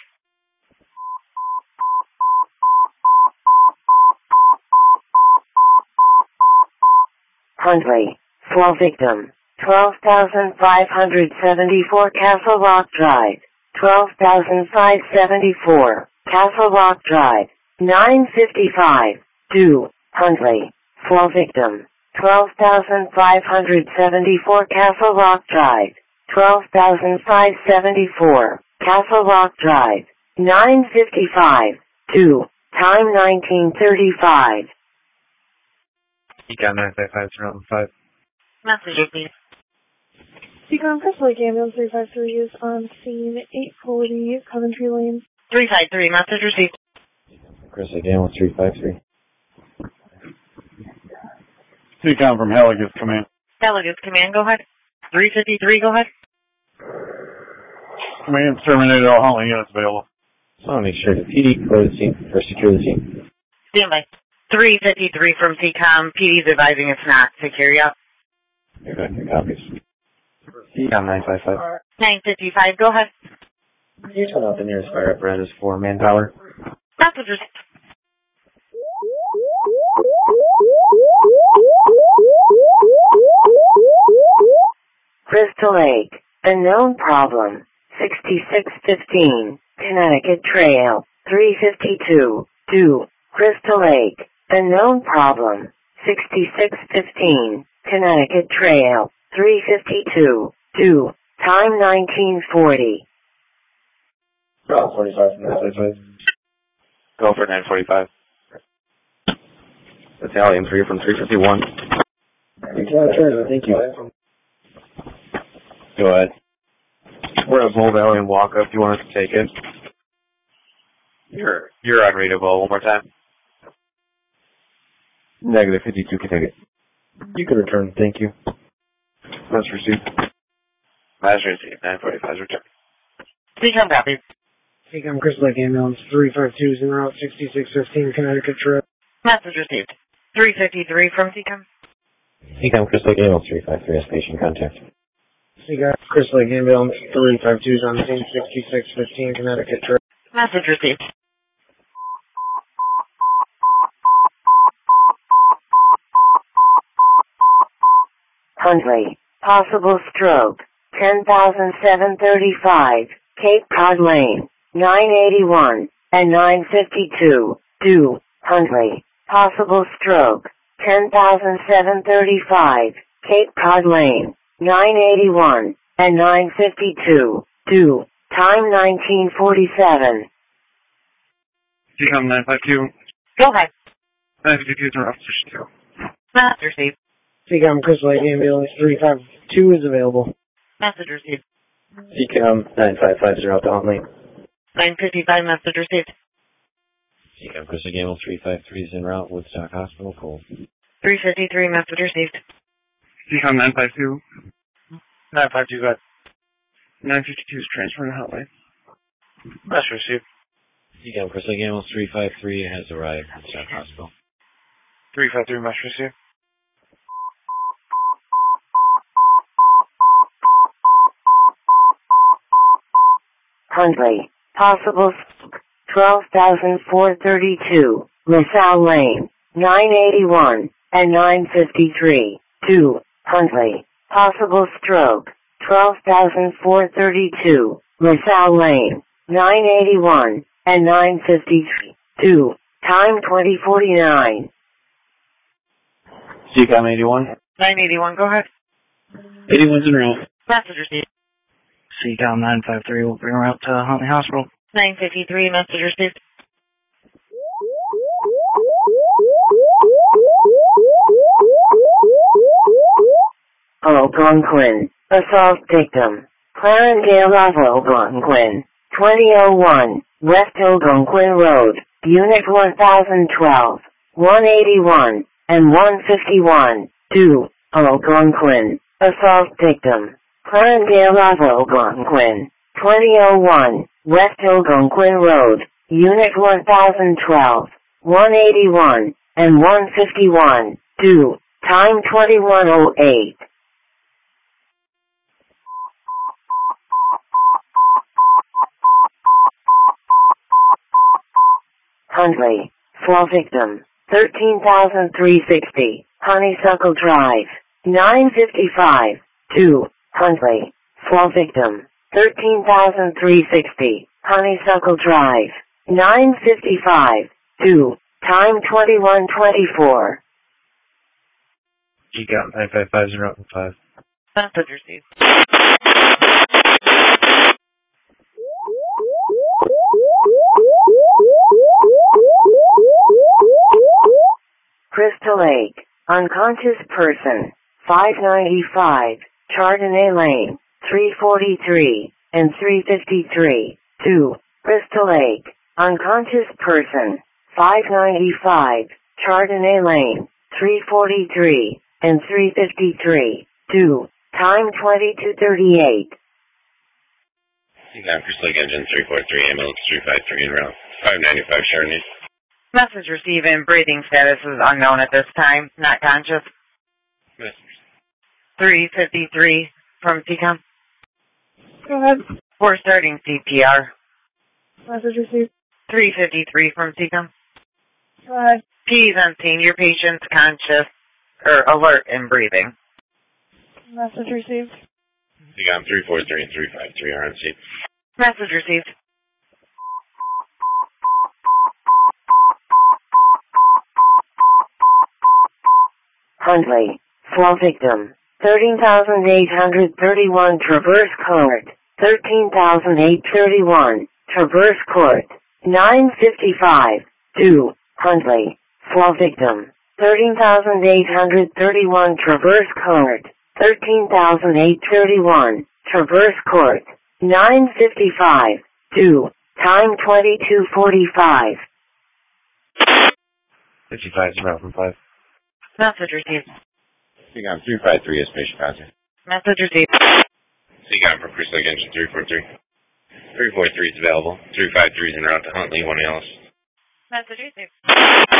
[SPEAKER 1] Huntley. Slow victim. 12,574 Castle Rock Drive. 12,574 Castle Rock Drive. 955. 2. Huntley. Slow victim. 12,574 Castle Rock Drive. 12,574 Castle Rock Drive. 955. 2. Time 1935.
[SPEAKER 2] Seacom 955 surround 5.
[SPEAKER 13] Message received.
[SPEAKER 5] Seacom Crystal Lake Ambulance 353 is on scene. 840 Coventry Lane.
[SPEAKER 13] 353, message received.
[SPEAKER 6] Crystal Lake Ambulance 353.
[SPEAKER 4] Seacom from Heligas Command.
[SPEAKER 13] Heligas Command, go ahead. 353, go ahead.
[SPEAKER 4] Command's terminated. All Huntley units available.
[SPEAKER 6] So make sure the PD clear the scene or secure the scene.
[SPEAKER 13] Stand by. 353 from Seacom. PD's advising it's not secure yet.
[SPEAKER 6] Good, your copies. Seacom 955.
[SPEAKER 13] 955, go ahead.
[SPEAKER 6] Can you turn out the nearest fire apparatus for manpower?
[SPEAKER 13] Message received.
[SPEAKER 1] Crystal Lake. A known problem. 6615. Connecticut Trail. 352. 2. Crystal Lake. A known problem. 6615. Connecticut Trail. 352. 2. Time 1940.
[SPEAKER 6] 45 from 955.
[SPEAKER 2] Go for 945.
[SPEAKER 6] Battalion 3 from 351. Thank you. Go ahead. We're at Bull Valley and walk up. Do you want us to take it?
[SPEAKER 2] You're unreadable. One more time.
[SPEAKER 6] Negative 52 can take it. You can return. Thank you. That's received.
[SPEAKER 2] Last received. 945 return.
[SPEAKER 13] Seacom copy.
[SPEAKER 7] Seacom Crystal Lake Ambulance 352 is en route 6615 Connecticut Trail.
[SPEAKER 13] Message received. 353 from Seacom.
[SPEAKER 6] Seacom Crystal Lake Ambulance 353 has patient contact.
[SPEAKER 7] Seacom Crystal Lake Ambulance 352 is on scene 6615 Connecticut Trail.
[SPEAKER 13] Message received.
[SPEAKER 1] Huntley. Possible stroke. 10,735, Cape Cod Lane, 981, and 952, due, Huntley. Possible stroke, 10,735, Cape Cod Lane, 981, and 952, due, time 1947.
[SPEAKER 2] CCOM 952.
[SPEAKER 13] Go ahead.
[SPEAKER 2] 952 is around position 2.
[SPEAKER 13] Message received.
[SPEAKER 16] CCOM Crystal Lake Ambulance 352 is available.
[SPEAKER 13] Message received.
[SPEAKER 15] CCOM 9550 out to Huntley.
[SPEAKER 13] 955, message received.
[SPEAKER 6] CCOM Crystal Gamble 353 is en route, Woodstock Hospital, cold.
[SPEAKER 13] 353, message received.
[SPEAKER 2] CCOM 952.
[SPEAKER 9] 952, go ahead.
[SPEAKER 2] 952 is transferring to Huntley.
[SPEAKER 9] Message received.
[SPEAKER 6] CCOM Crystal Gamble 353 has arrived, Woodstock Hospital.
[SPEAKER 9] 353, message received.
[SPEAKER 1] Huntley. Possible 12,432, LaSalle Lane, 981, and 953, 2, Huntley. Possible stroke, 12,432, LaSalle Lane, 981, and 953, 2, time 2049.
[SPEAKER 15] CCOM 81.
[SPEAKER 13] 981, go ahead.
[SPEAKER 15] 81's en route.
[SPEAKER 13] Message received.
[SPEAKER 15] CCOM 953 will bring her out to Huntley Hospital.
[SPEAKER 13] 953, message received.
[SPEAKER 1] Algonquin. Assault victim. Clarendale of Algonquin. 2001, West Algonquin Road, Unit 1012, 181, and 151, 2, Algonquin. Assault victim. Clarendale of Algonquin. 2001, West Algonquin Road, Unit 1012, 181, and 151, 2, time 2108. Huntley. Fall victim. 13,360, Honeysuckle Drive, 955, 2, Huntley. Fall victim. 13,360, Honeysuckle Drive, 955, 2, time 2124.
[SPEAKER 2] CCOM 955
[SPEAKER 13] Message received.
[SPEAKER 1] Crystal Lake. Unconscious person. 595, Chardonnay Lane, 343, and 353, 2, Crystal Lake. Unconscious person. 595, Chardonnay Lane, 343, and 353, 2, time 2238.
[SPEAKER 6] CCOM Crystal Lake Engine 343, ambulance 353 en route. 595 Chardonnay.
[SPEAKER 13] Message received and breathing status is unknown at this time. Not conscious.
[SPEAKER 6] Message.
[SPEAKER 13] 353 from CCOM.
[SPEAKER 5] Go ahead.
[SPEAKER 13] We're starting CPR.
[SPEAKER 5] Message received.
[SPEAKER 13] 353 from CCOM.
[SPEAKER 5] Go ahead.
[SPEAKER 13] Please on scene. Your patient's conscious or alert and breathing.
[SPEAKER 5] Message received.
[SPEAKER 6] CCOM 343 and 353 are on scene.
[SPEAKER 13] Message received.
[SPEAKER 1] Huntley. Fall victim. 13,831 Traverse Court. 13,831 Traverse Court. 955. 2. Huntley. Fall victim. 13,831 Traverse Court. 13,831 Traverse Court. 955. 2. Time 2245.
[SPEAKER 2] 55 is around from 5.
[SPEAKER 13] Message received.
[SPEAKER 6] CCOM 353 is patient contact.
[SPEAKER 13] Message received.
[SPEAKER 6] CCOM from Crystal Lake Engine 343. 343 is available. 353 is en route to Huntley, 1 else.
[SPEAKER 13] Message received.